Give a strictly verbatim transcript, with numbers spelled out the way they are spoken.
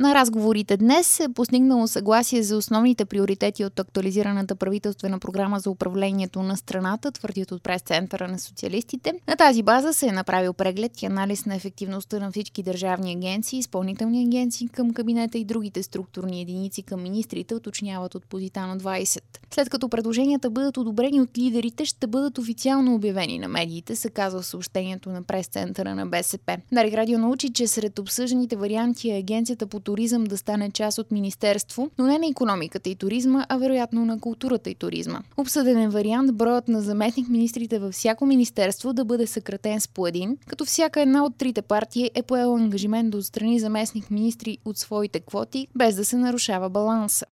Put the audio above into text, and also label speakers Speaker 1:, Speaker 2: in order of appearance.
Speaker 1: На разговорите днес е постигнало съгласие за основните приоритети от актуализираната правителствена програма за управлението на страната, твърдят от прес-центъра на социалистите. На тази база се е направил преглед и анализ на ефективността на всички държавни агенции, изпълнителни агенции към кабинета и другите структурни единици към министрите, уточняват от Позитано двайсет. След като предложенията бъдат одобрени от лидерите, ще бъдат официално обявени на медиите, се казва в съобщението на прес-центъра на БСП. Дарик Радио научи, че сред обсъжданите варианти е агенцията по туризъм да стане част от министерство, но не на икономиката и туризма, а вероятно на културата и туризма. Обсъден е вариант броят на заместник-министрите във всяко министерство да бъде съкратен с по един, като всяка една от трите партии е поела ангажимент да отстрани заместник-министри от своите квоти, без да се нарушава баланса.